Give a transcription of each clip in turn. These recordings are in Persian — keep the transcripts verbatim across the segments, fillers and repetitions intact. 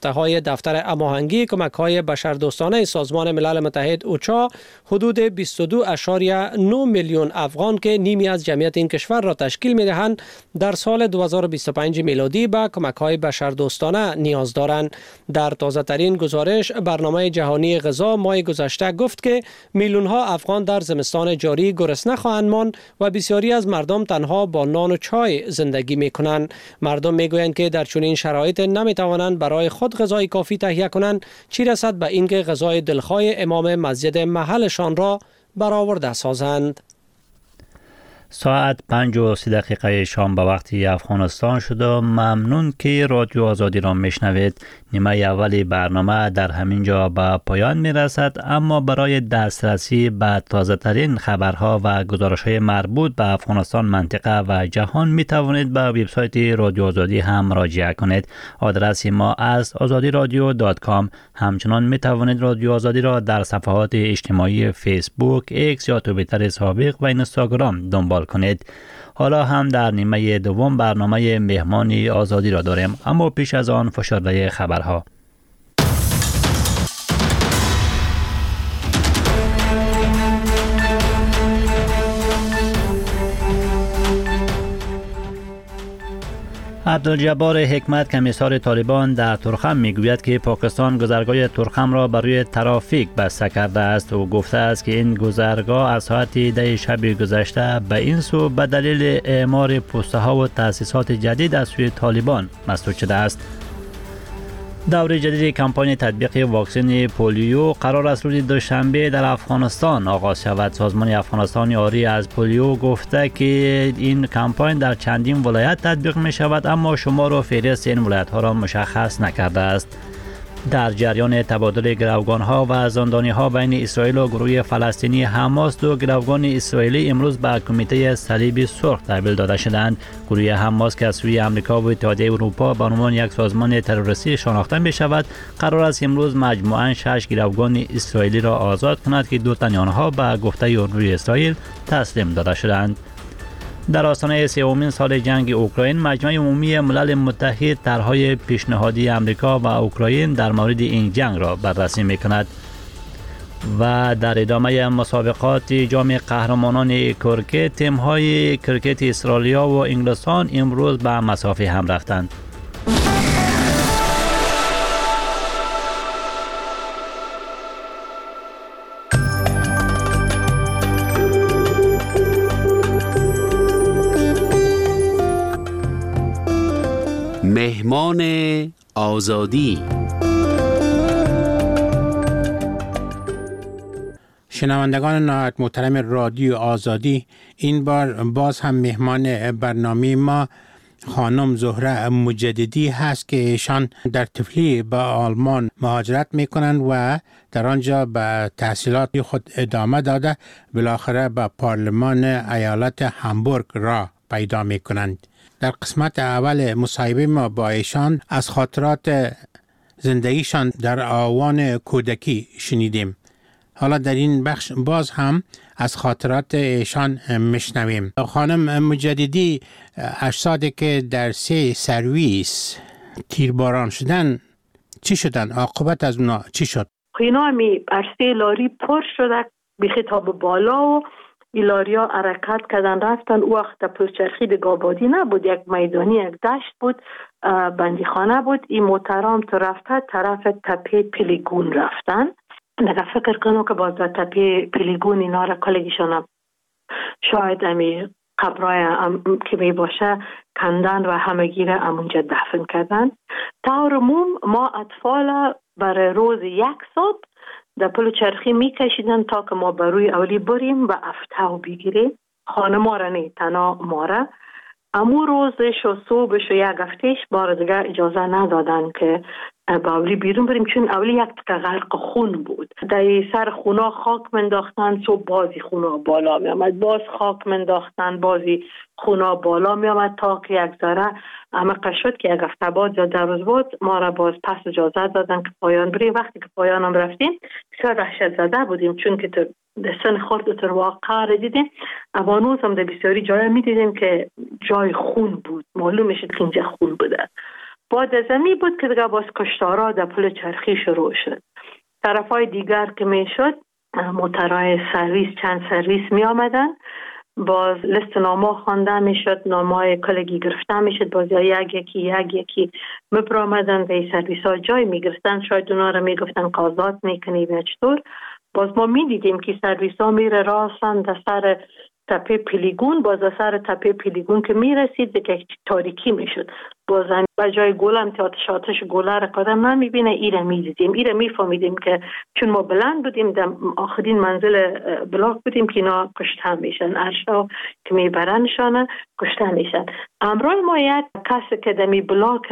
های دفتر هماهنگی کمک‌های بشردوستانه سازمان ملل متحد اوچا حدود بیست و دو اشاریه نه میلیون افغان که نیمی از جمعیت این کشور را تشکیل می‌دهند در سال دو هزار و بیست و پنج میلادی به کمک‌های بشردوستانه نیاز دارند. در تازه‌ترین گزارش برنامه جهانی غذا ماه گذشته گفت که میلیون‌ها افغان در زمستان جاری گرسنه خواهند ماند و بسیاری از مردم تنها با نان و چای زندگی می‌کنند. مردم می‌گویند که در چنین شرایط نمی‌توانند برای خود غذای کافی تهیه کنند، چی رسد به اینکه غذای دلخواه امام مسجد محلشان را برآورده سازند. ساعت پنج و سی دقیقه شام به وقت افغانستان شد و ممنون که رادیو آزادی را میشنوید. نیمه اولی برنامه در همین جا به پایان می رسد، اما برای دسترسی به تازه ترین خبرها و گزارش های مربوط به افغانستان، منطقه و جهان می توانید به وبسایت رادیو آزادی هم مراجعه کنید. آدرس ما از آزادی رادیو دات کام. همچنان می توانید رادیو آزادی را در صفحات اجتماعی فیسبوک، ایکس یا توییتر سابق و اینستاگرام دنبال کنید. حالا هم در نیمه دوم برنامه مهمانی آزادی را داریم، اما پیش از آن فشرده خبرها. عبدالجبار حکمت کمیسار طالبان در ترخم میگوید که پاکستان گذرگاه ترخم را برای ترافیک بسته کرده است و گفته است که این گذرگاه از ساعت ده شب گذشته به این سو به دلیل اعمار پوسته ها و تأسیسات جدید از سوی طالبان مسدود شده است. دور جدید کمپاین تطبیق واکسن پولیو قرار است روز دوشنبه در افغانستان آغاز شود. سازمان افغانستان یاری از پولیو گفته که این کمپاین در چندین ولایت تطبیق می شود، اما شمار و فهرست این ولایت ها را مشخص نکرده است. در جریان تبادل گروگان ها و زندانی ها بین اسرائیل و گروه فلسطینی حماس، دو گروگان اسرائیلی امروز به کمیته صلیب سرخ تحویل داده شدند. گروه حماس که از سوی آمریکا و اتحادیه اروپا به عنوان یک سازمان تروریستی شناخته می شود، قرار است امروز مجموعاً شش گروگان اسرائیلی را آزاد کند که دو تن آنها به گفته نیروی اسرائیل تسلیم داده شدند. در آستانه سومین سال جنگ اوکراین، مجمع عمومی ملل متحد طرح‌های پیشنهادی آمریکا و اوکراین در مورد این جنگ را بررسی می‌کند. و در ادامه مسابقات جام قهرمانان کرکت، تیم‌های کرکت استرالیا و انگلستان امروز به مسافه هم رفتند. مهمان آزادی. شنوندگان نهایت محترم رادیو آزادی، این بار باز هم مهمان برنامه ما خانم زهره مجددی هست که ایشان در طفلی به آلمان مهاجرت میکنند و در آنجا به تحصیلات خود ادامه داده بالاخره به پارلمان ایالت هامبورگ را پیدا میکنند. در قسمت اول مصاحبه ما با ایشان از خاطرات زندگیشان در آوان کودکی شنیدیم. حالا در این بخش باز هم از خاطرات ایشان میشنویم. خانم مجددی، اجسادی که در سه سرویس تیرباران شدن چی شدن؟ عاقبت از اونا چی شد؟ اینا همی ارسه لاری پر شده به خطاب بالا و ایلاریا حرکت کردن رفتن. او وقت پلچرخی دیگه آبادی نبود، یک میدانی، یک دشت بود، بندیخانه بود. این موترام تو رفته طرف تپه پیلیگون رفتن. نگه فکر کنم که باز به تپه پیلیگون اینا را کلگیشان شاید امی قبرای که می باشه کندن و همگی را امونجا دفن کردن. طور عموم ما اطفال برای روز یک ساعت در پل چرخی می کشیدن تا که ما بروی اولی بریم و افتاو بگیریم. خانه ما را نه، تنها ما را. امو روزش و صبحش و یک هفتهش بار دیگه اجازه ندادن که با اولی بیرون بریم، چون اولی یک تکه غرق خون بود. در سر خونا خاک منداختن، صبح بازی خونا بالا می آمد، باز خاک منداختن، بازی خونا بالا می آمد تا که یک ذره عمق شد که یک هفته بعد یا در روز بعد ما را باز پس اجازه دادن که پایان بریم. وقتی که پایان هم رفتیم بسیار وحشت زده بودیم، چون که در سن خورد در واقع را دیدیم. اوانوز هم در بسیاری جای می دیدیم که جای خون بود، معلوم میشد که اینجا خون بوده. بعد از امی بود که دیگه باز کشتارا در پل چرخی شروع شد. طرفای دیگر که می شد موترهای سرویس، چند سرویس می آمدن، باز لیست نامه خوانده می شد، نامه کلگی گرفته می شد، باز یک یکی یک یکی می برآمدن و این سرویس ها جای می گرفتن، شاید اونا رو می گفتن کازات می کنی و چطور. باز ما می دیدیم که سرویس ها می ره راستن در سر تپه پیلیگون، باز در سر تپه پیلیگون که می رسید دیگه تاریکی می شد، باز به جای گولم که آتش آتش گوله را کادم نمی بینه. ایره می دیدیم، ایره می فهمیدیم که چون ما بلند بودیم در آخرین منزل بلاک بودیم که اینا کشته میشن، ارشا که می برنشانه کشته میشن. امروز ما یک کسی که دمی بلاک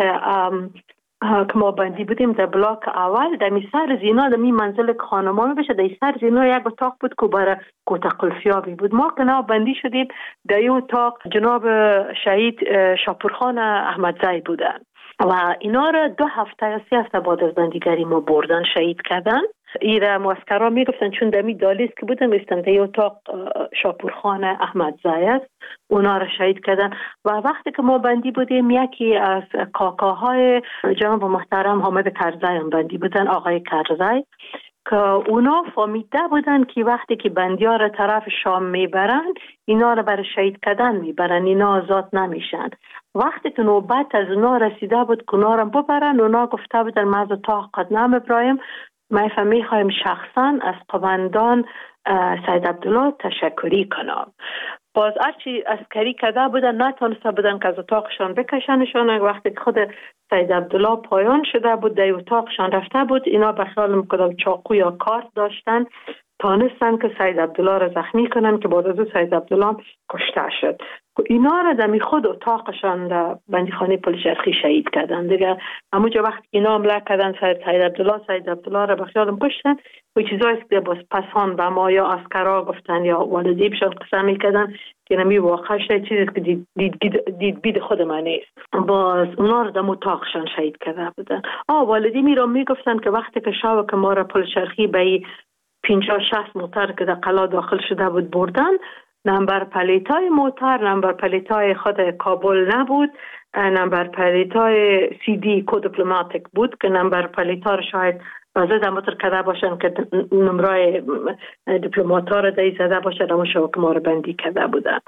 که ما بندی بودیم در بلاک اول، در می سر زینا در می منزل خانمان بشه، در سر زینا یک اتاق بود که برای کوتا قلفیابی بود. ما که نا بندی شدیم در این اتاق جناب شهید شاپورخان احمدزی بودن و اینا را دو هفته یا سی هفته بعد از بندیگری ما بردن شهید کردن. ایره معسکرها میگفتن چون دمی دالیست که بودن میستن در اتاق شاپورخان احمدزی است، اونا را شهید کردن. و وقتی که ما بندی بودیم یکی از کاکاهای جناب محترم حامد کرزی هم بندی بودن، آقای کرزی، که اونا فهمیده بودن که وقتی که بندی ها را طرف شام میبرن اینا را برای شهید کردن میبرن، اینا آزاد نمیشن. وقتی که نوبت از اونا رسیده بود که اونا را ببرن، اونا گفته بودن ما از اتاق قدنام ابراهیم ما میخوایم شخصا از قماندان سید عبدالله تشکری کنم. باز هرچی عسکری کرده بودن نتونسته بودن که از اتاقشان بکشنشان. وقتی که خود سید عبدالله پایان شده بود در اتاقشان رفته بود، اینا به خیال میکردم چاقو یا کارت داشتن، تانستن که سید عبدالله را زخمی کنن که بعد از سید عبدالله کشته شد. اینا را در خود اتاقشان در بندیخانه پل چرخی شهید کردن دیگه. همونجا وقت اینا حمله کردن سید عبدالله سید عبدالله را به خیالم کشتن و چیزایی که باز پسان به ما یا عسکرا گفتن یا والدیبشان قسم میکردن که نمی واقعا شاید چیزی که دید, دید, دید بید خود من نیست. باز اونا را در اتاقشان شهید کرده بودن. آه والدی می را میگفتن که وقتی که شاو که ما را پل چرخی به پنجاه شصت موتر که در قلا داخل شده بود بردن، نمبر پلیتای موتر نمبر پلیتای خود کابل نبود، نمبر پلیتای سی دی کو دیپلماتیک بود که نمبر پلیتا شاید وزد موتر کده باشن که نمرای دیپلماتا را دایی زده باشن، اما شو که ما رو بندی کده بودن.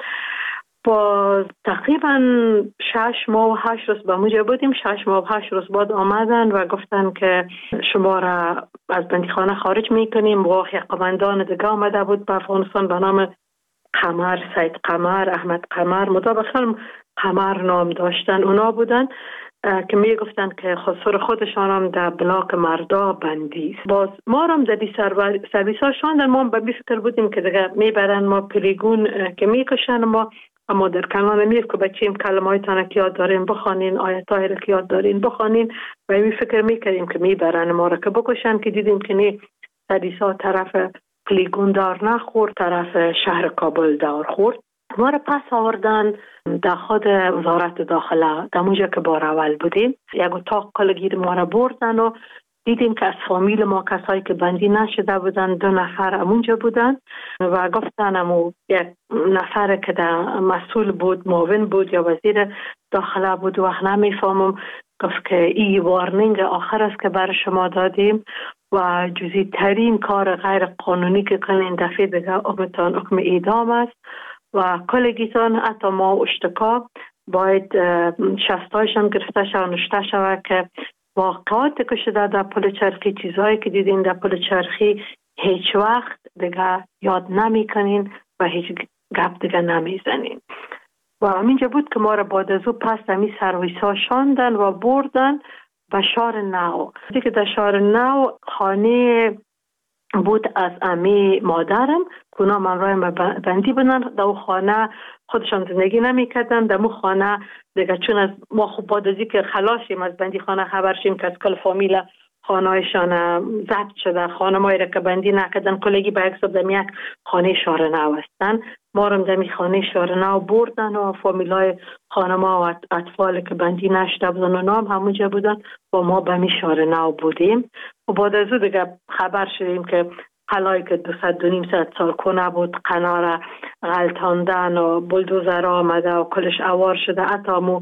با تقریبا شش ماه و هشت روز با موجه بودیم. شش ماه و هشت روز بعد آمدن و گفتن که شما را از بندیخانه خارج میکنیم. و یک قماندان دیگه آمده بود به افغانستان به نام قمر، سید قمر، احمد قمر، مطابقا قمر نام داشتن، اونا بودن که می گفتن که خسر خودشان هم در بلاک مردا بندی. باز ما هم در دی سرویس ها شاندن، ما به بی فکر بودیم که دیگه می برن ما پلیگون که می کشن ما، اما در کنان میف که بچیم کلمه های تانه که یاد دارین بخوانین، آیت های را که یاد دارین بخوانین و می فکر می کردیم که می برن ما را که بکشن، که دیدیم که نی سرویس ها طرف پلیگون دار نخورد، طرف شهر کابل دار خورد. ما را پس آوردن در خود وزارت داخله، در اونجا که بار اول بودیم. یک اتاق کلگیر ما را بردن و دیدیم که از فامیل ما کسایی که بندی نشده بودن دو نفر امونجا بودن و گفتن امو یک نفر که در مسئول بود، معاون بود یا وزیر داخله بود، وقت نمیفهمم، گفت که این وارنینگ آخر است که برای شما دادیم و جزئی ترین کار غیر قانونی که کنین دفعه دیگه حکمتان حکم اعدام است و کلگیتان حتی ما اشتکا باید شستایشان گرفته شود و نشته شود که واقعات که شده در پل چرخی، چیزهایی که دیدین در پل چرخی هیچ وقت دیگه یاد نمی کنین و هیچ گپ دیگه نمی زنین. و همینجا بود که ما را بعد از او پس همی سرویس ها شاندن و بردن به شهر نو. دیگه در شهر نو خانه بود از امی مادرم که اونا من رای بندی بودن. در او خانه خودشان زندگی نمی کردن. در او خانه دیگه چون از ما خوب بعد ازی که خلاصیم از بندی خانه خبر شیم که از کل فامیل خانهایشان ضبط شده، خانه مایی را که بندی نکردن کلگی به اکساب دمی یک خانه شهر نو هستن. ما رو دمی خانه شهر نو بردن و فامیلای خانه ما و اطفال که بندی نشده بودن و نام همونجا بودن و ما به می شهر نو بودیم. و بعد از او دیگه خبر شدیم که قلایی که دو ست دو نیم ست سال کنه بود قنار غلطاندن و بلدوزر آمده و کلش اوار شده. حتی مو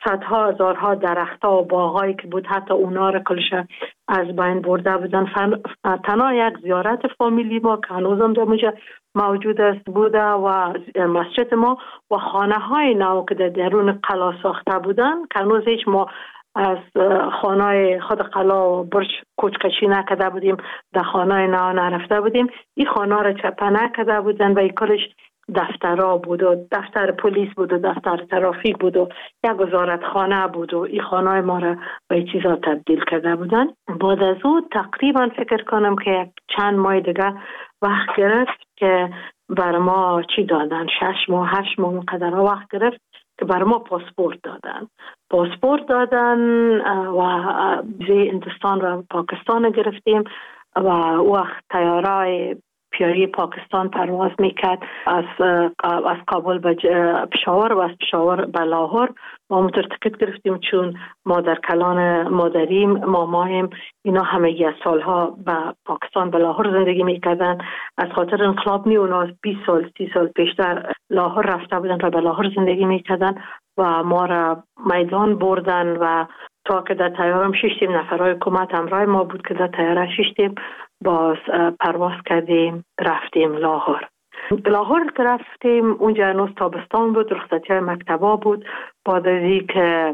صدها هزارها درخت‌ها و باغایی که بود حتی اونا را کلش از بین برده بودن. تنها یک زیارت فامیلی ما که هنوزم در اونجا موجود است بوده و مسجد ما و خانه های نو که در درون قلا ساخته بودن که هنوز هیچ ما از خانه خود قلا و برج کوچکشی نکده بودیم، در خانه نو نرفته بودیم. این خانه را چپه نکده بودن و این کلش دفترها بود و دفتر پلیس بود و دفتر ترافیک بود و یک وزارت خانه بود و این خانه ما را به این چیزا تبدیل کرده بودن. بعد از او تقریبا فکر کنم که چند ماه دیگه وقت گرفت که بر ما چی دادن، شش ماه هشت ماه قدر وقت گرفت که بر ما پاسپورت دادن پاسپورت دادن و ویزای هندوستان و پاکستان گرفتیم و وقت طیاره پیاری پاکستان پرواز میکرد از از کابل به پشاور و از پشاور به لاهور. ما موتور تکت گرفتیم چون مادر کلان مادریم مامایم اینا همه از سالها به پاکستان به لاهور زندگی میکردن. از خاطر انقلاب نی اونا بیست سال سی سال پیشتر لاهور رفته بودن و به لاهور زندگی میکردن و ما را میدان بردن و تا که در تیارم ششتیم نفرهای حکومت همراه ما بود که در تیاره ششتیم باز پرواز کردیم رفتیم لاهور. لاهور که رفتیم اونجا هنوز تابستان بود، رخصتی های مکتبا بود. بعد از این که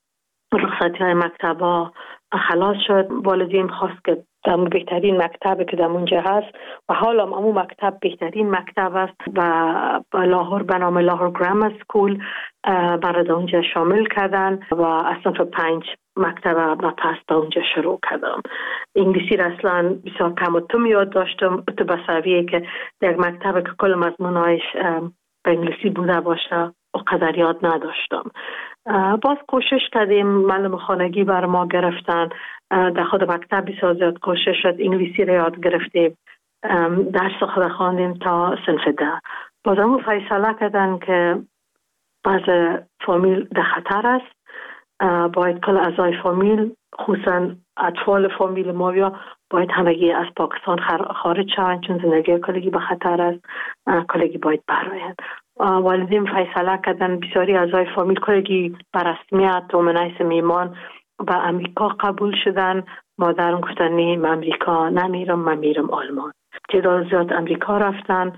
رخصتی های مکتبا خلاص شد والدین خواست که در بهترین مکتب که در اونجا هست و حالا هم امون مکتب بهترین مکتب است و لاهور به نام لاهور گرامر سکول برای اونجا شامل کردن و اصلا تا پنج مکتب و پس تا اونجا شروع کردم. انگلیسی را اصلا بسیار کم و تم یاد داشتم تو بسویه که در مکتب که کل مضمونایش به انگلیسی بوده باشه و قدر یاد نداشتم. باز کوشش کردیم، معلم خانگی بر ما گرفتن، در خود مکتب بسیار زیاد کوشش شد، انگلیسی را یاد گرفتیم، درس خود خواندیم تا صنف ده. باز همون فیصله کردن که باز فامیل در خطر است، باید کل اعضای فامیل خصوصا اطفال فامیل ما یا باید همگی از پاکستان خارج شوند چون زندگی کلگی به خطر است، کلگی باید برآیند. والدین فیصله کردن بسیاری اعضای فامیل کلگی بر رسمیت و منیس میمان به امریکا قبول شدن. مادرم گفتن نیم امریکا نمیرم، من میرم آلمان. تعداد زیاد امریکا رفتن،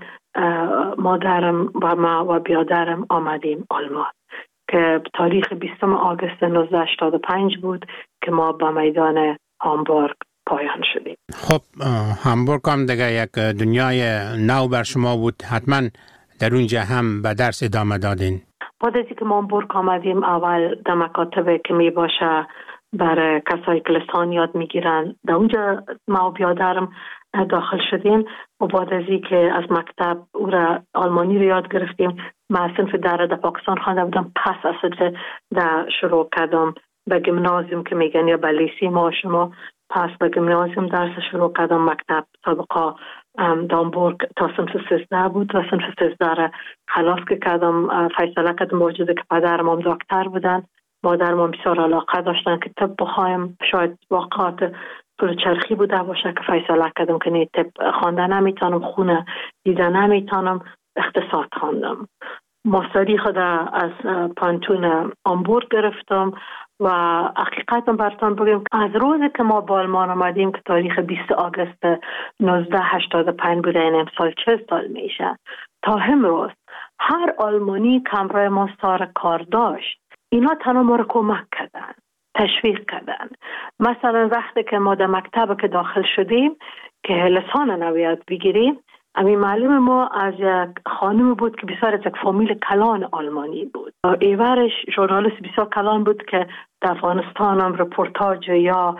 مادرم و ما و بیادرم آمدیم آلمان که تاریخ بیستم آگوست نوزده هشتاد و پنج بود که ما به میدان هامبورگ پایان شدیم. خب هامبورگ هم دیگه یک دنیای نو بر شما بود، حتما در اونجا هم به درس ادامه دادین. بعد از اینکه ما هامبورگ آمدیم اول در مکاتب که می باشه برای کسایی که لسان یاد میگیرن در اونجا ما و بیادرم داخل شدیم و بعد از اینکه از مکتب او را آلمانی رو یاد گرفتیم. من صنف در در پاکستان خوانده بودم، پس از در شروع کردم به گیمنازیوم که میگن یا به لیسی ما شما، پس به گیمنازیوم درس شروع کردم. مکتب سابقا هامبورگ تا صنف سیزده بود و صنف سیزده را خلاص که کردم. فیصله کردم موجوده که پدرم هم دکتر بودن، مادرم هم بسیار علاقه داشتن که طب بخوایم، شاید واقعات پول چرخی بوده باشه که فیصله کردم که نه طب خوانده نمیتونم، خونه دیده نمیتونم، اقتصاد خواندم. ماستری خود از پانتون هامبورگ گرفتم و حقیقتا براتون بگم از روزی که ما به آلمان آمدیم که تاریخ بیست آگوست نوزده هشتاد و پنج بوده، این امسال چه سال میشه، تا امروز هر آلمانی که همراه ما سر کار داشت اینا تنها ما رو کمک کردن، تشویق کردن. مثلا وقتی که ما در مکتب که داخل شدیم که لسان نو یاد بگیریم، امی معلم ما از یک خانم بود که بسیار از یک فامیل کلان آلمانی بود. ایورش ژورنالیست بسیار کلان بود که در افغانستان هم رپورتاج یا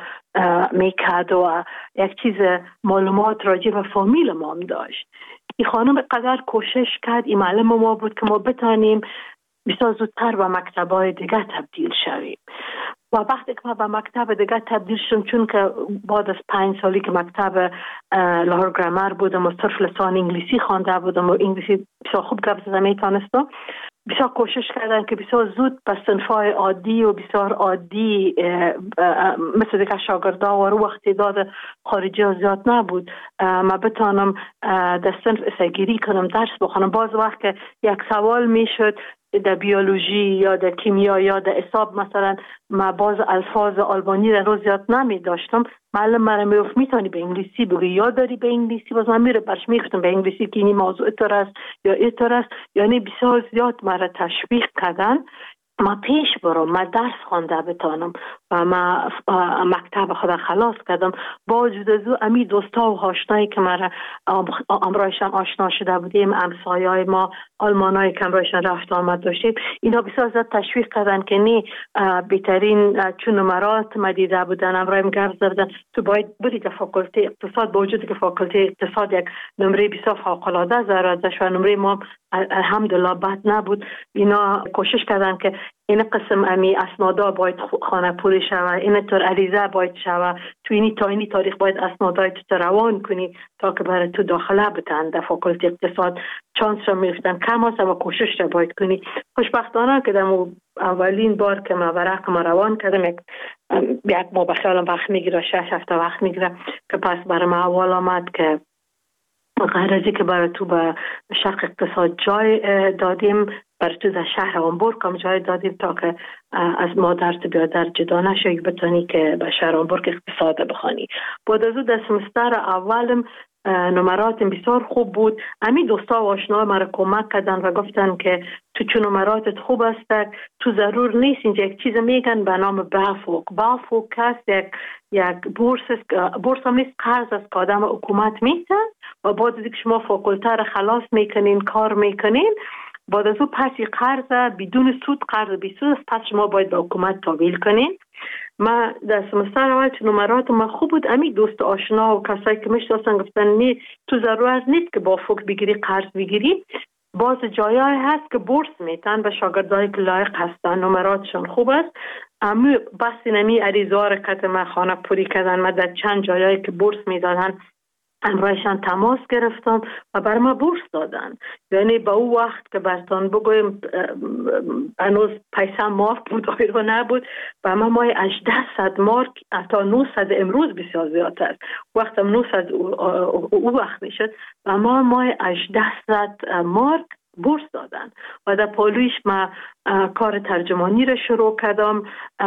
میکرد و یک چیز معلومات راجع به فامیل ما هم داشت. این خانم قدر کوشش کرد، این معلم ما بود که ما بتانیم بسیار زودتر به مکتب‌های دیگه تبدیل شویم. و وقتی که ما به مکتب دیگه تبدیل شدم، چون که بعد از پنج سالی که مکتب لاهور گرامر بودم و صرف لسان انگلیسی خوانده بودم و انگلیسی بسیار خوب گپ زدن میتونستم، بسیار کوشش کردن که بسیار زود به صنف‌های عادی و بسیار عادی مثل دیگه شاگردا و رو وقتی داد خارجی ها زیاد نبود ما بتانم در صنف اسگیری کنم، درس بخونم. باز وقت که یک سوال میشد در بیولوژی یا در کیمیا یا در حساب مثلا ما باز الفاظ آلمانی رو زیاد نمی داشتم، معلم مرا میگفت میتونی به انگلیسی بگی یا داری به انگلیسی، باز من میره برش میگفتم به انگلیسی که این موضوع طور است یا این طور است. یعنی بسیار زیاد مرا تشویق کردن ما پیش برم، ما درس خوانده بتانم و ما مکتب خود خلاص کردم. با وجود از او امی دوستا و آشنایی که مرا امرایشان آشنا شده بودیم، همسایه‌های ما آلمانایی که امرایشان رفت آمد داشتیم، اینا بسیار زیاد تشویق کردن که نه بهترین چون نمرات ما دیده بودن، امرایم گرد زدن تو باید بری در فاکولته اقتصاد، با وجود که فاکولته اقتصاد یک نمره بسیار فوق‌العاده داشت و نمره ما الحمدلله بد نبود. اینا کوشش کردن که این قسم امی اسنادا باید خانه پوری شوه، این طور عریضه باید شوه، تو اینی تا اینی تاریخ باید اسنادای تو روان کنی تا که برای تو داخله بتن در فاکولته اقتصاد. چانس را میفتن کم هست و کوشش را باید کنی. خوشبختانه که در اولین بار که ما ورق ما روان کردم یک یک ما بخیالم وقت میگیره، شش هفته وقت میگیره که پس برای ما اول آمد که غیر ازی که برای تو به شرق اقتصاد جای دادیم، برای تو در شهر هامبورگ هم جای دادیم تا که از مادر تو بیادر جدا نشوی بتانی که به شهر هامبورگ اقتصاد بخوانی. بعد از او در سمستر اولم نمراتم بسیار خوب بود. امی دوستا و آشنا مرا کمک کردن و گفتن که تو چون نمراتت خوب است تو ضرور نیست اینجا یک چیز میگن به نام بافوک. بافوک هست یک یک بورس بورس هم نیست، قرض است که آدم حکومت میتن و بعد از اینکه شما فاکولته را خلاص میکنین کار میکنین، بعد از او پسی قرض بدون سود، قرض بی سود است، پس شما باید به حکومت تحویل کنین. ما در سمستر اول چون نمرات ما خوب بود، امی دوست آشنا و کسایی که میشناسن گفتن نه تو ضرورت نیست که با فوق بگیری قرض بگیری، باز جایای هست که بورس میتن به شاگردایی که لایق هستن، نمراتشون خوب است. اما بس نمی عریضه که ما خانه پوری کردن، ما در چند جایایی که بورس میدادن امرایشان تماس گرفتم و بر ما بورس دادن. یعنی با او وقت که برتان بگویم هنوز پیسه مارک بود آیرو نبود و ما مای هجده مارک تا نهصد امروز بسیار زیاد است. وقت هم نهصد او وقت میشد و ما مای هجده مارک بورس دادن و در پالویش ما کار ترجمانی را شروع کردم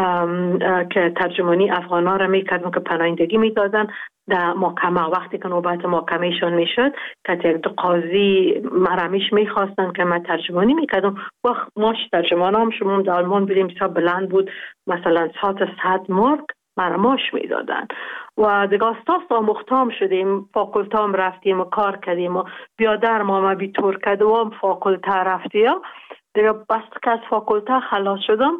که ترجمانی افغانا را میکردم که پناهندگی میدادن در محکمه. وقتی که نوبت محکمهشون میشد که یک دو قاضی مرمیش میخواستن که من ترجمانی میکردم و ماش ترجمان هم شما در آلمان بیدیم بسیار بلند بود، مثلا ساعت صد مارک مرماش میدادن و دیگه استاس آموختام شدیم، فاکولتام رفتیم و کار کردیم و بیادر ما ما بی طور کرده و هم فاکولته رفتیم دیگه. بس که از فاکولته خلاص شدم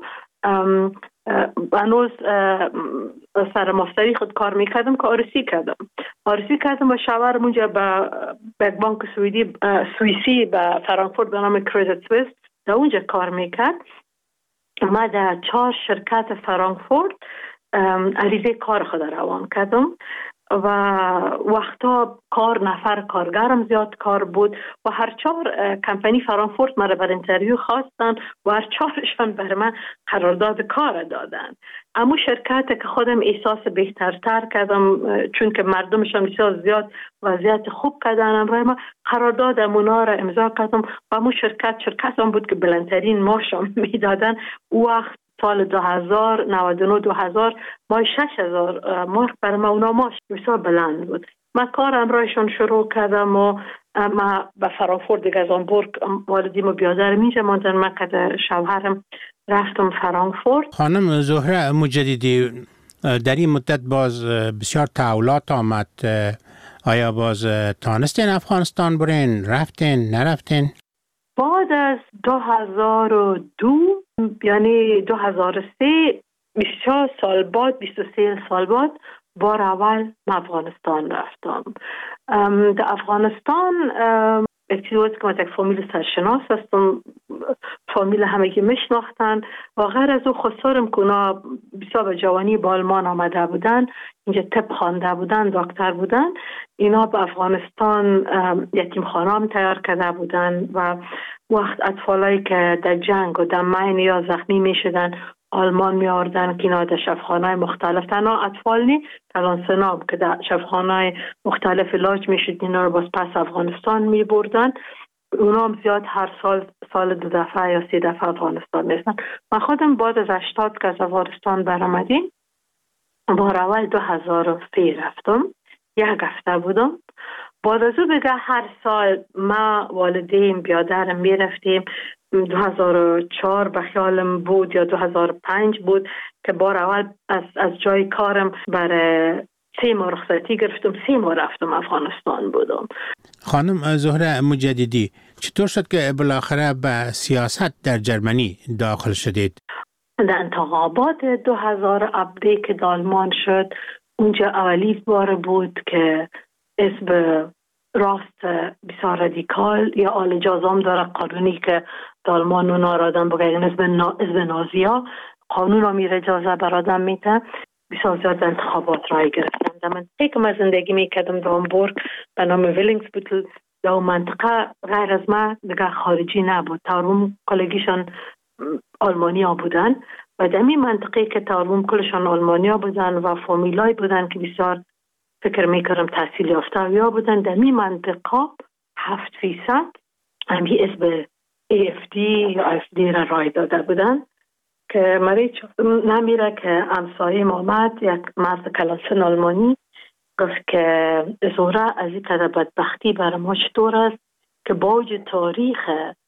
هنوز سر ماستری خود کار میکردم که آرسی کردم آرسی کردم و شاورم اونجا به بانک سوئدی سوئیسی به فرانکفورت به نام کریدیت سوئیس در اونجا کار میکرد. ما در چهار شرکت فرانکفورت عریضه کار خود روان کردم و وقتا کار نفر کارگرم زیاد کار بود و هر چهار کمپانی فرانکفورت مرا بر انترویو خواستن و هر چهارشان بر من قرارداد کار دادن. اما شرکت که خودم احساس بهترتر کردم چون که مردمشان بسیار زیاد وضعیت خوب کردن، امروز ما قرارداد امونا را امضا کردم و امو شرکت شرکت هم بود که بلندترین ماشم میدادن. وقت سال دو هزار نود و نه دو هزار مای شش هزار مارک بر ما اونا ماش بسیار بلند بود. من کارم رایشون شروع کردم و ما به فرانکفورت دیگه از هامبورگ والدیم و بیادر میشه ماندن. من که شوهرم رفتم فرانکفورت. خانم زهره مجددی در این مدت باز بسیار تحولات آمد، آیا باز تانستین افغانستان برین؟ رفتین؟ نرفتین؟ بعد از دو هزار و دو یعنی دو هزار و سه بیست و چهار سال بعد بیست و سه سال بعد بار اول من افغانستان رفتم. در افغانستان اکتیویت که من یک فامیل سرشناس هستم، فامیل همگی میشناختن و غیر از او خسارم که اونا بسیار به جوانی با آلمان آمده بودن، اینجا طب خوانده بودن، دکتر بودن. اینا به افغانستان یتیم خانه هم تیار کرده بودن و وقت اطفالایی که در جنگ و در مین یا زخمی می شدن آلمان می آوردن که اینا در شفاخانه‌های مختلف، تنها اطفال نی کلان سناب که در شفاخانه‌های مختلف علاج می شد، اینا رو باز پس افغانستان می بردن اونا هم زیاد هر سال سال دو دفعه یا سه دفعه افغانستان میرسن. من خودم بعد از هشتاد که از افغانستان برآمدیم بار اول دو هزار و سه رفتم، یک هفته بودم. بعد از او دیگه هر سال ما والدین بیادرم میرفتیم. دو هزار و چهار به خیالم بود یا دو هزار و پنج بود که بار اول از, از جای کارم برای سه ماه رخصتی گرفتم، سه ماه رفتم افغانستان بودم. خانم زهره مجددی، چطور شد که بالاخره به سیاست در جرمنی داخل شدید؟ در انتخابات دو هزار و هفده که آلمان شد، اونجا اولی بار بود که اسم راست بسیار رادیکال یا آل جازام داره قانونی که آلمان اونا را آدم بگه اسم نازی ها قانون را میره اجازه بر آدم میده. بسیار زیاد انتخابات رای گرفتم. در منطقه که من زندگی میکردم در هامبورگ به نام ویلینگسبوتل، در اون منطقه غیر از من دیگه خارجی نبود. تاروم کلگیشان آلمانیا بودن و در این منطقه که تاروم کلشان آلمانیا بودن و فامیلای بودن که بسیار فکر میکردم تحصیل یافته یا بودن. در این منطقه هفت فیصد همی اسم ای اف دی یا اف دی را رای داده بودن که مریچ نمیره که همسایه آمد، یک مرد کلاسن آلمانی گفت که زهره از این قدر بدبختی برای ما چطور است که باوجود تاریخ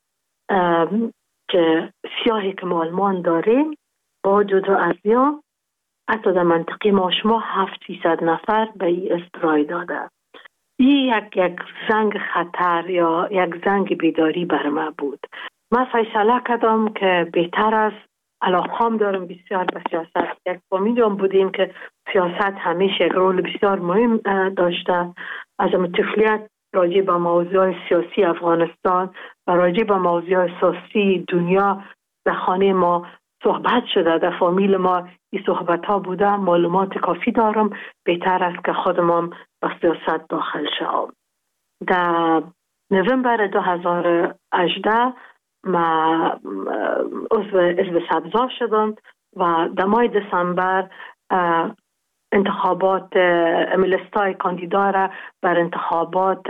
که سیاهی که ما آلمان داریم با جدا از یا حتی در منطقه ما شما هفت فیصد نفر به این استرای داده. این یک یک زنگ خطر یا یک زنگ بیداری بر ما بود. من فیصله کردم که بهتر است، علاقه‌ام دارم بسیار به سیاست. یک فامیلم بودیم که سیاست همیشه یک رول بسیار مهم داشته. از طفولیت راجع به موضوع سیاسی افغانستان و راجع به موضوع سیاسی دنیا در خانه ما صحبت شده، در فامیل ما این صحبت ها بوده. معلومات کافی دارم، بهتر است که خودم هم به سیاست داخل شوم. در نوامبر دو هزار و هجده ما عضو حزب سبزا شدم و در ماه دسامبر انتخابات ملستای کاندیدا را بر انتخابات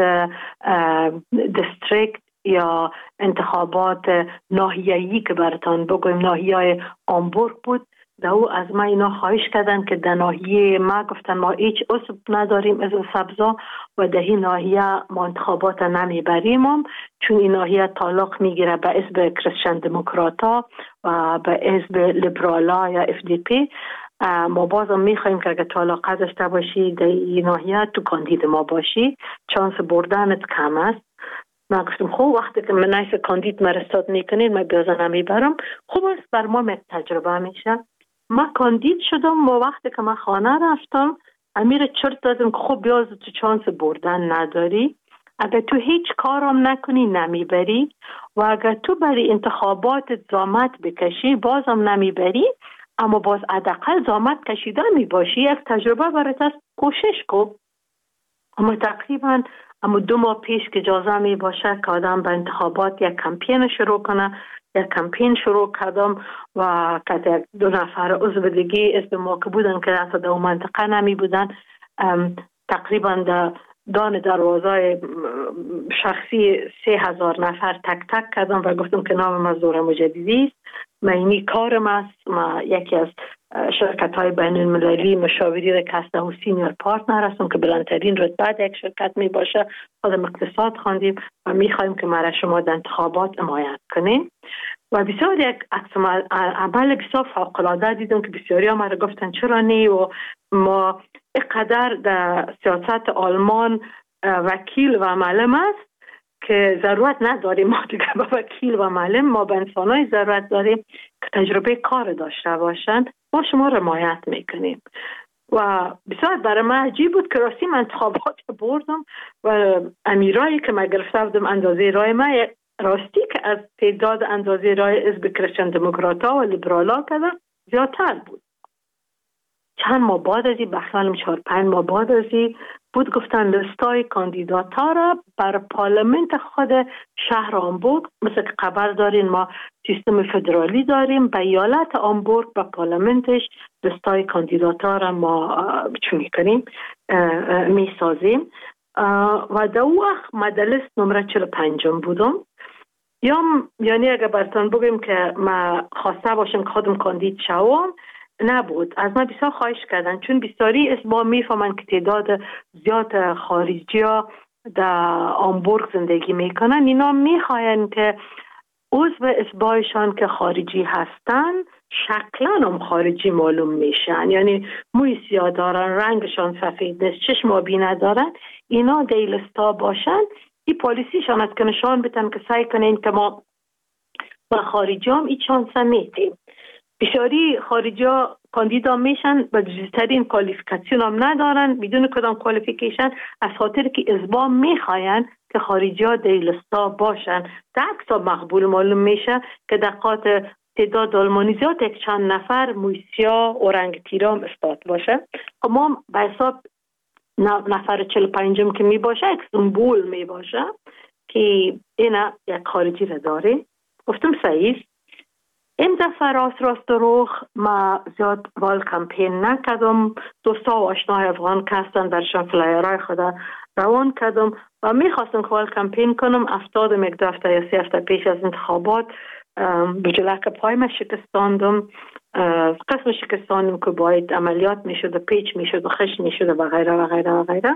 دیستریکت یا انتخابات ناحیه‌ای که براتان بگویم ناحیه هامبورگ بود، در او از ما اینا خواهش کردن که در ناحیه ما گفتن ما هیچ عضو نداریم از سبزا و در این ناحیه ما انتخابات نمیبریم هم، چون این ناحیه تعلق میگیره به حزب کریستین دموکراتا و به حزب لیبرالا یا اف دی پی. ما بازم میخوایم که اگر تعلق داشته باشی در این ناحیه تو کاندید ما باشی، چانس بردنت کم است. من گفتم خوب وقتی که من نیست کاندید مرستاد میکنین من بیازه نمیبرم، خوب است بر ما یک تجربه میشه. من کاندید شدم و وقتی که من خانه رفتم امیر چرت دادم که خوب بیاز تو چانس بردن نداری، اگر تو هیچ کارم نکنی نمیبری و اگر تو برای انتخابات زامت بکشی بازم نمیبری، اما باز حداقل زامت کشیده می باشی، یک تجربه برات است، کوشش کن. اما تقریبا اما دو ماه پیش که اجازه می باشه که آدم به انتخابات یک کمپین شروع کنه، یک کمپین شروع کردم و که دو نفر عضو دیگه اسم ما که بودن که حتی در اون منطقه نمی بودن، تقریبا در دان دروازه شخصی سه هزار نفر تک تک کردم و گفتم که نام من زهره مجددی است، من اینی کارم است، من یکی از شرکت های بین المللی مشاوری را کسته و سینیور پارتنر هستم که بلندترین رتبه یک شرکت می باشه. خودم اقتصاد خواندیم و می خواهیم که مرا شما در انتخابات حمایت کنیم و بسیار یک عمل بسیار فوق العاده دیدم که بسیاری ها مرا گفتن چرا نه و ما اینقدر در سیاست آلمان وکیل و معلم است که ضرورت نداریم ما دیگه با وکیل و معلم، ما به انسانای ضرورت داریم که تجربه کار داشته باشند، ما شما را حمایت میکنیم. و بسیار برای من عجیب بود که راستی من انتخابات بردم و امیرایی که من گرفته بودم اندازه رای من راستی که از تعداد اندازه رای حزب کریستین دموکراتا و لیبرالا کردم زیادتر بود. چند ماه بعد از این بخیالم چهار پنج ماه بعد از این بود گفتن لستای کاندیداتا را بر پارلمنت خود شهر هامبورگ، مثل که خبر دارین ما سیستم فدرالی داریم، به ایالت هامبورگ و پارلمنتش لستای کاندیداتا را ما چون کنیم می سازیم و در وقت مدلس نمره چهل و پنجم بودم. یا یعنی اگر براتون بگم که ما خواسته باشم که خودم کاندید شوم، نبود. از من بسیار خواهش کردن، چون بسیاری اسباب میفهمن که تعداد زیاد خارجی ها در آمبورگ زندگی میکنن، اینا میخواین که عضو اسبایشان که خارجی هستن شکلا هم خارجی معلوم میشن، یعنی موی سیاه دارن، رنگشان سفید نیست، چشم آبی ندارن، اینا دیلستا باشن. این پالیسیشان است که نشان بدن که سعی کنین که ما با خارجی هم این چانس میتیم. بسیاری خارجی ها کاندیدا میشن و جزترین کوالیفیکاسیون هم ندارن، بدون کدام کوالیفیکیشن، از خاطر که اسباب میخواین که خارجی ها دیلستا باشن. در عکس مقبول معلوم میشه که دقات تعداد آلمانی زیاد یک چند نفر موسیا و رنگ تیرام استاد باشه. ما به حساب نفر چهل و پنجم که می باشه یک سمبول می باشه که اینا یک خارجی را داره. گفتم صحیح. این دفعه راست راست روخ ما زیاد وال کمپین نکردم. دوستا و آشناهای افغان که هستن برشان فلایرهای خدا روان کردم و میخواستم که وال کمپین کنم. افتادم یک دو هفته یا سی هفته پیش از انتخابات بجلک پای ما شکستاندم، قسم شکستاندم که باید عملیات میشد و پیچ میشد و خش میشد و غیره و غیره و غیره.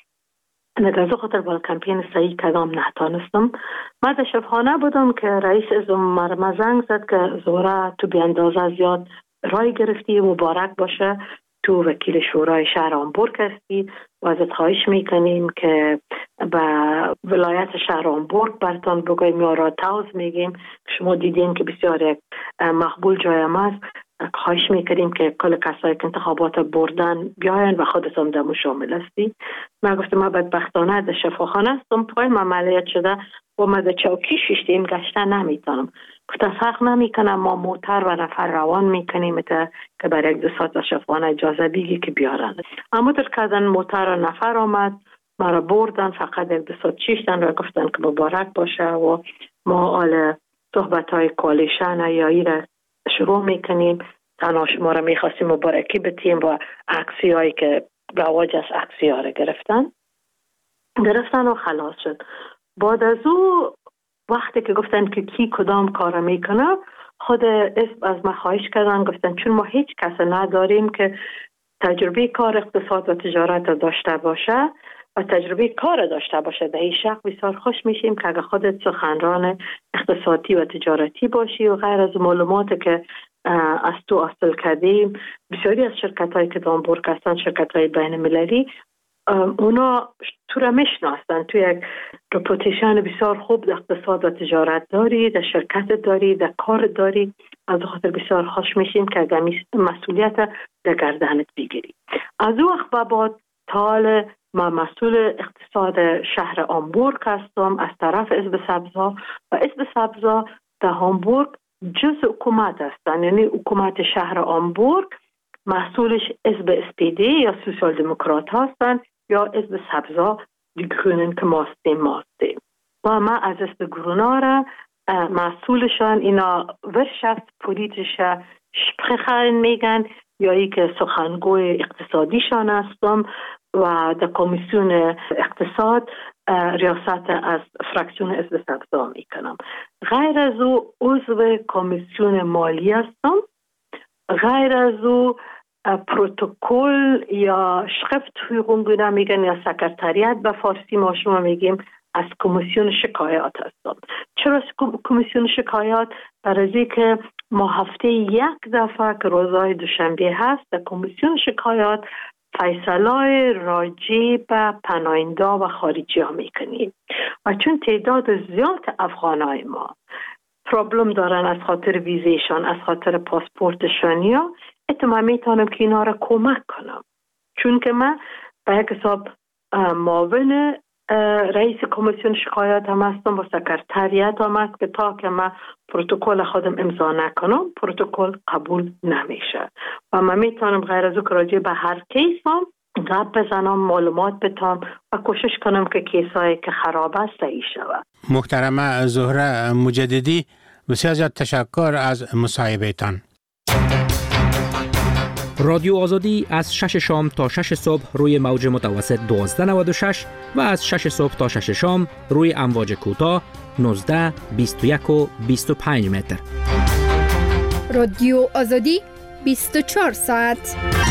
نگرزو خاطر وال کمپین صحیح کدام نتانستم. من در شبخانه بودم که رئیس ازم مرمه زنگ زد که زهره تو بی اندازه زیاد رای گرفتی، مبارک باشه، تو وکیل شورای شهر آمبورگ هستی و ازت خواهش میکنیم که به ولایت شهر آمبورگ برتان بگویم یا راتاوز میگیم، شما دیدین که بسیار یک مقبول جای ما است. خواهش میکنیم که کل کسایی که انتخابات بردن بیاین و خودتون دمو شامل هستی. من گفتم ما بدبختانه در شفاخانه هستم، پای من عملیات شده و ما در چوکی شیشتیم گشته نمیتونم. گفتم فرق نمیکنم، ما موتر و نفر روان میکنیم که برای یک دو ساعت در شفاخانه اجازه بگی که بیارن. اما در کردن موتر و نفر آمد، ما را بردن، فقط یک دو ساعت شیشتن و گفتن که مبارک باشه و ما آل صحبت های کوالیشن یا ای را شروع میکنیم. تنها شما را میخواستیم مبارکی بتیم و عکسی هایی که رواج از عکسی ها را گرفتن گرفتن و خلاص شد. بعد از او وقتی که گفتن که کی کدام کار میکنه، خود اسم از ما خواهش کردن، گفتن چون ما هیچ کس نداریم که تجربه کار اقتصاد و تجارت داشته باشه و تجربه کار داشته باشه، در این شق بسیار خوش میشیم که اگه خودت سخنران اقتصادی و تجارتی باشی و غیر از معلومات که از تو حاصل کردیم. بسیاری از شرکت هایی که آمبورگ هستن، شرکت های بین المللی، اونا تو را میشناسن، تو یک رپوتیشن بسیار خوب در اقتصاد و تجارت داری، در شرکت داری، در کار داری. از خاطر بسیار خوش میشیم که اگر مسئولیت در گردنت بگیری. از او وقت بعد تا ما مسئول اقتصاد شهر آمبورگ هستم از طرف حزب سبزا و حزب سبزا در آمبورگ جز حکومت هستن، یعنی حکومت شهر آمبورگ مسئولش حزب اس پی دی یا سوسیال دموکرات هستن یا حزب سبزا دی گرونن که ماستیم ماستیم و ما از حزب گرونا را مسئولشان اینا ورشفت پولیتیشه شپخخن میگن یا ای که سخنگوی اقتصادیشان هستم و در کمیسیون اقتصاد ریاست از فراکسیون حزب سبزا میکنم. غیر از او عضو کمیسیون مالی هستم. غیر از او پروتکل یا شخفت حقوق میگن یا سکرتریت به فارسی ما شما میگیم از کمیسیون شکایات هستم. چرا کمیسیون شکایات؟ برای که ما هفته یک دفعه که روزهای دوشنبه هست در کمیسیون شکایات فیصلای راجع به پناهنده و خارجی ها میکنیم و چون تعداد زیاد افغانای ما پرابلم دارن از خاطر ویزیشان، از خاطر پاسپورتشان، یا اتمام میتونم که اینا را کمک کنم، چون که من به یک حساب معاون رئیس کمیسیون شکایات هم هستم و سکرتریت هم هست که تا که من پروتکل خودم امضا نکنم پروتکل قبول نمیشه و من میتونم غیر از او که راجع به هر کیس هم گپ بزنم، معلومات بتام و کوشش کنم که کیسایی که خراب است صحیح شود. محترمه زهره مجددی، بسیار زیاد تشکر از مصاحبهتان. رادیو آزادی از شش شام تا شش صبح روی موج متوسط دوازده نود و شش و از شش صبح تا شش شام روی امواج کوتاه نوزده، بیست و یک و بیست و پنج متر. رادیو آزادی بیست و چهار ساعت.